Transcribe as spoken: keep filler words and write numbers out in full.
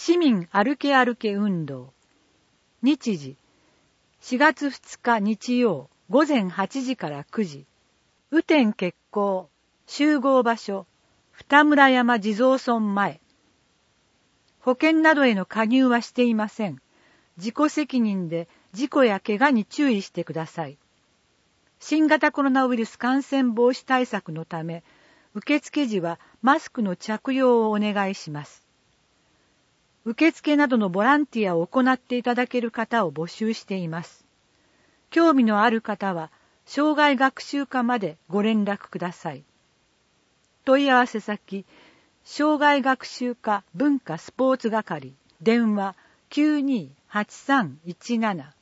市民歩け歩け運動。日時、しがつふつか日曜、午前はちじからくじ。雨天決行。集合場所、二村山地蔵村前。保険などへの加入はしていません。自己責任で事故や怪我に注意してください。新型コロナウイルス感染防止対策のため、受付時はマスクの着用をお願いします。受付などのボランティアを行っていただける方を募集しています。興味のある方は、障害学習課までご連絡ください。問い合わせ先、障害学習課文化スポーツ係、電話 きゅうにーはちさんいちなな